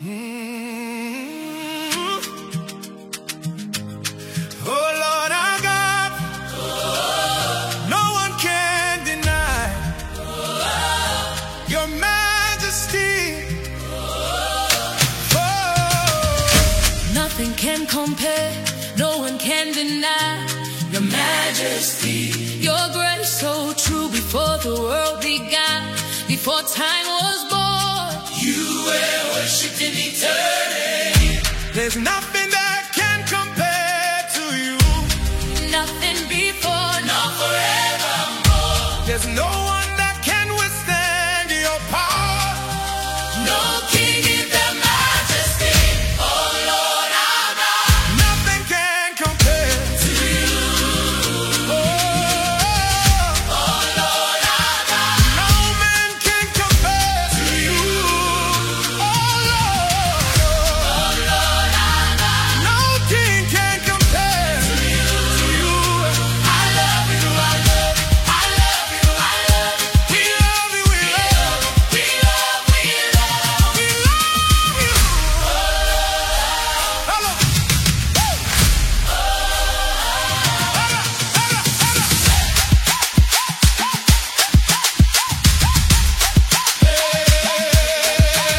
Oh Lord our God, no one can deny your majesty. Nothing can compare, no one can deny your majesty. Your grace so true before the world began, before time was born. You were worshipped in eternity. There's nothing that can compare to you. Nothing before, nor forevermore. There's no one that can withstand your power. No king in the majesty. Oh Lord our God, Nothing can compare to you. Oh, Oh Lord our God, no man can compare to you. Oh Lord, Lord our God, no king can compare to you. I love you, I love you, I love you, I love you. We love you, we love you, We love, we love. we love you. Hello.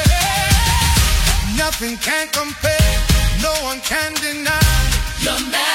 Nothing can compare, no one can deny Your majesty.